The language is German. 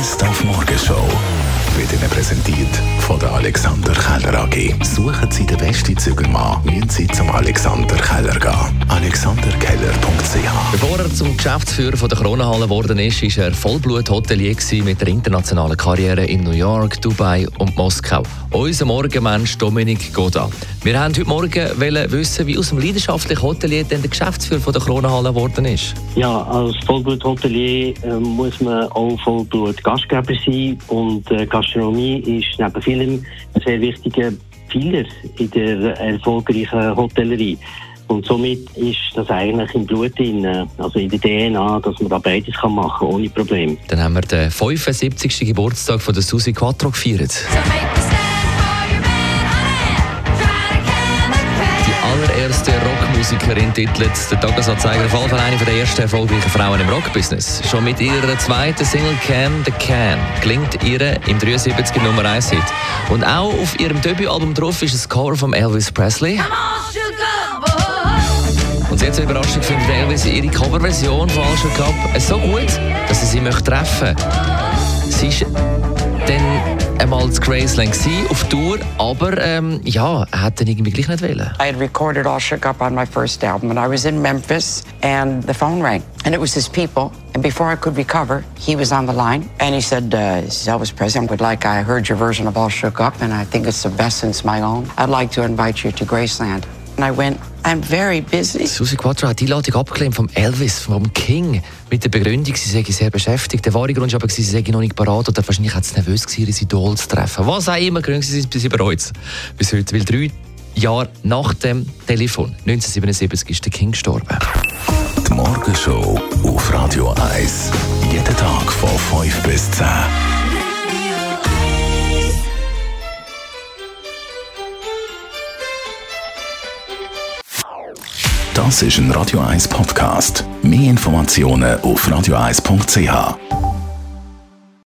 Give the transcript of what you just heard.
Best auf Morgenshow wird Ihnen präsentiert von der Alexander Keller AG. Suchen Sie den besten Zügelmann, müssen Sie zum Alexander Keller gehen. alexanderkeller.ch. Bevor er zum Geschäftsführer von der Kronenhalle geworden ist, war er Vollblut-Hotelier mit der internationalen Karriere in New York, Dubai und Moskau. Unser Morgenmensch Dominik Goda. Wir wollten heute Morgen wissen, wie aus dem leidenschaftlichen Hotelier denn der Geschäftsführer von der Kronenhalle geworden ist. Ja, als Vollblut-Hotelier muss man auch Vollblut-Gastgeber sein und Gastronomie ist neben vielem ein sehr wichtiger Pfeiler in der erfolgreichen Hotellerie. Und somit ist das eigentlich im Blut drin, also in der DNA, dass man da beides machen kann, ohne Probleme. Dann haben wir den 75. Geburtstag von der Susi Quattro gefeiert. Die allererste Rockmusikerin titelt der Tagesanzeiger auf jeden Fall eine der ersten erfolgreichen Frauen im Rockbusiness. Schon mit ihrer zweiten Single Can the Can gelingt ihr im 73 Nummer 1 Hit. Und auch auf ihrem Debütalbum drauf ist ein Cover von Elvis Presley. Und jetzt eine Überraschung findet Elvis ihre Coverversion von All Shook Up so gut, dass sie treffen möchte. Sie ist dann einmal zu Graceland auf Tour, aber er hat dann irgendwie gleich nicht wollen. I had recorded All Shook Up on my first album and I was in Memphis and the phone rang and it was his people and before I could recover he was on the line and he said, this is Elvis Presley, I heard your version of All Shook Up and I think it's the best since my own. I'd like to invite you to Graceland. And I went, I'm very busy. Susi Quattro hat die Einladung abgelehnt vom Elvis, vom King, mit der Begründung, sie sei sehr beschäftigt. Der wahre Grund war aber, sie sei noch nicht parat oder wahrscheinlich hat sie nervös gewesen, ihr Idol zu treffen. Was auch immer, Gründe sind bis heute. Bis heute, weil 3 Jahre nach dem Telefon, 1977, ist der King gestorben. Die Morgenshow auf Radio 1. Jeden Tag von 5 bis 10. Das ist ein Radio 1 Podcast. Mehr Informationen auf radio1.ch.